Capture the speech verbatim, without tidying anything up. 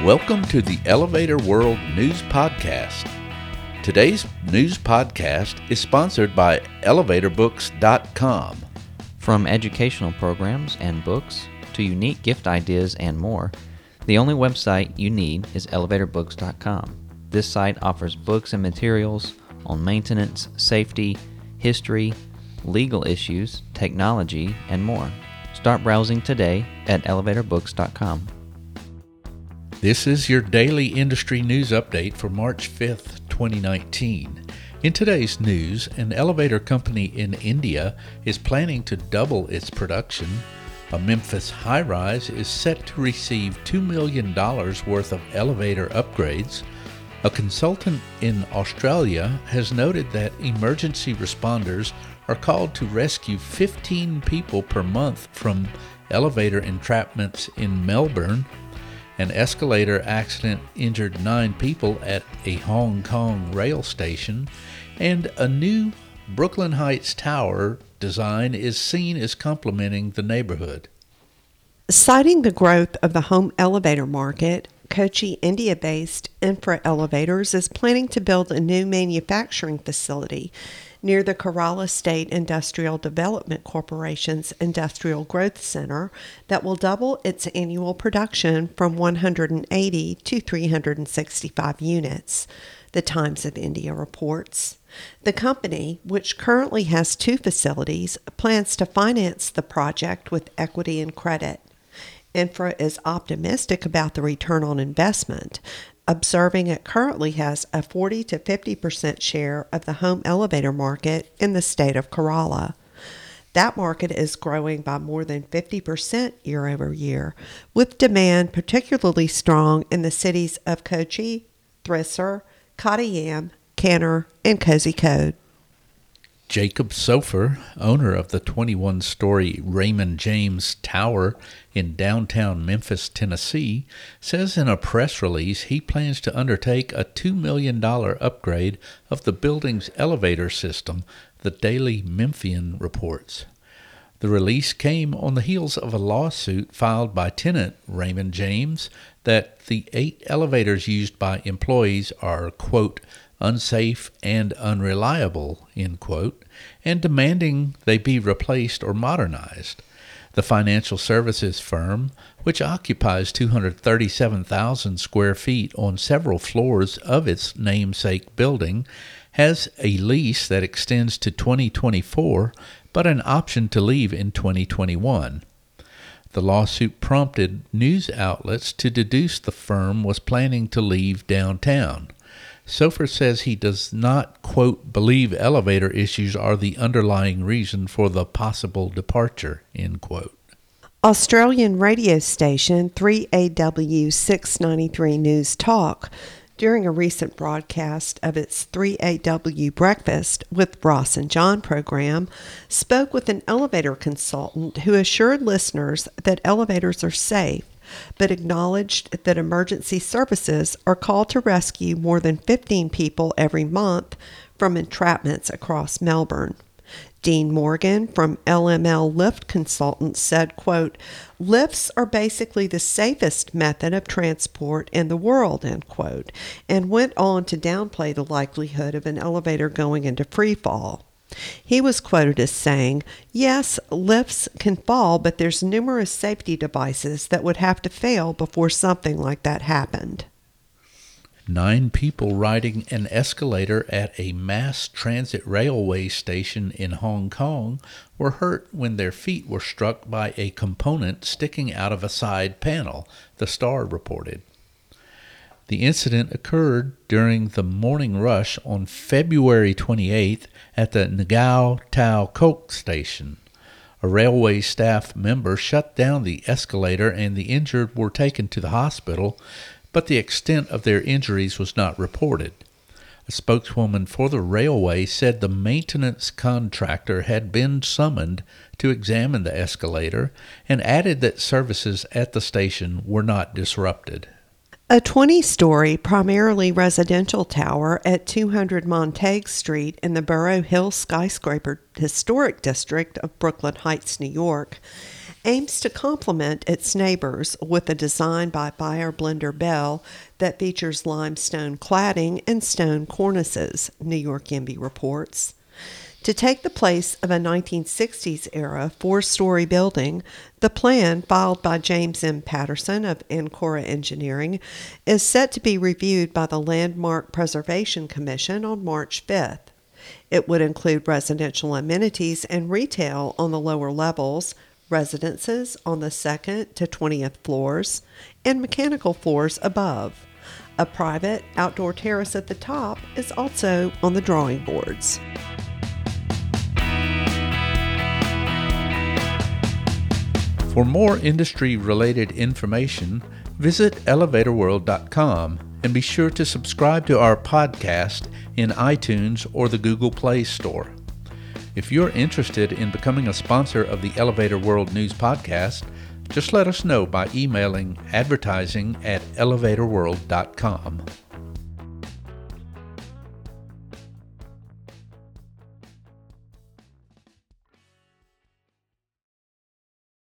Welcome to the Elevator World News Podcast. Today's news podcast is sponsored by elevator books dot com. From educational programs and books to unique gift ideas and more, the only website you need is elevator books dot com. This site offers books and materials on maintenance, safety, history, legal issues, technology, and more. Start browsing today at elevator books dot com. This is your daily industry news update for March fifth, twenty nineteen. In today's news, an elevator company in India is planning to double its production. A Memphis high-rise is set to receive two million dollars worth of elevator upgrades. A consultant in Australia has noted that emergency responders are called to rescue fifteen people per month from elevator entrapments in Melbourne. An escalator accident injured nine people at a Hong Kong rail station, and a new Brooklyn Heights tower design is seen as complementing the neighborhood. Citing the growth of the home elevator market, Kochi, India-based Infra Elevators is planning to build a new manufacturing facility near the Kerala State Industrial Development Corporation's Industrial Growth Center that will double its annual production from one hundred eighty to three hundred sixty-five units, the Times of India reports. The company, which currently has two facilities, plans to finance the project with equity and credit. Infra is optimistic about the return on investment, observing it currently has a forty to fifty percent share of the home elevator market in the state of Kerala. That market is growing by more than fifty percent year over year, with demand particularly strong in the cities of Kochi, Thrissur, Kottayam, Kannur, and Kozhikode. Jacob Sofer, owner of the twenty-one story Raymond James Tower in downtown Memphis, Tennessee, says in a press release he plans to undertake a two million dollars upgrade of the building's elevator system, the Daily Memphian reports. The release came on the heels of a lawsuit filed by tenant Raymond James that the eight elevators used by employees are, quote, unsafe and unreliable, end quote, and demanding they be replaced or modernized. The financial services firm, which occupies two hundred thirty-seven thousand square feet on several floors of its namesake building, has a lease that extends to twenty twenty-four, but an option to leave in twenty twenty-one. The lawsuit prompted news outlets to deduce the firm was planning to leave downtown. Sofer says he does not, quote, believe elevator issues are the underlying reason for the possible departure, end quote. Australian radio station three A W six ninety-three News Talk, during a recent broadcast of its three A W Breakfast with Ross and John program, spoke with an elevator consultant who assured listeners that elevators are safe, but acknowledged that emergency services are called to rescue more than fifteen people every month from entrapments across Melbourne. Dean Morgan from L M L Lift Consultants said, quote, lifts are basically the safest method of transport in the world, end quote, and went on to downplay the likelihood of an elevator going into free fall. He was quoted as saying, yes, lifts can fall, but there's numerous safety devices that would have to fail before something like that happened. Nine people riding an escalator at a mass transit railway station in Hong Kong were hurt when their feet were struck by a component sticking out of a side panel, the Star reported. The incident occurred during the morning rush on February twenty-eighth at the Ngau Tau Kok station. A railway staff member shut down the escalator and the injured were taken to the hospital, but the extent of their injuries was not reported. A spokeswoman for the railway said the maintenance contractor had been summoned to examine the escalator and added that services at the station were not disrupted. A twenty-story, primarily residential tower at two hundred Montague Street in the Burrow Hill Skyscraper Historic District of Brooklyn Heights, New York, aims to complement its neighbors with a design by Buyer Blender Bell that features limestone cladding and stone cornices, New York M B reports. To take the place of a nineteen sixties era four-story building, the plan, filed by James M. Patterson of Ancora Engineering, is set to be reviewed by the Landmark Preservation Commission on March fifth. It would include residential amenities and retail on the lower levels, residences on the second to twentieth floors, and mechanical floors above. A private outdoor terrace at the top is also on the drawing boards. For more industry-related information, visit elevator world dot com and be sure to subscribe to our podcast in iTunes or the Google Play Store. If you're interested in becoming a sponsor of the Elevator World News Podcast, just let us know by emailing advertising at elevator world dot com.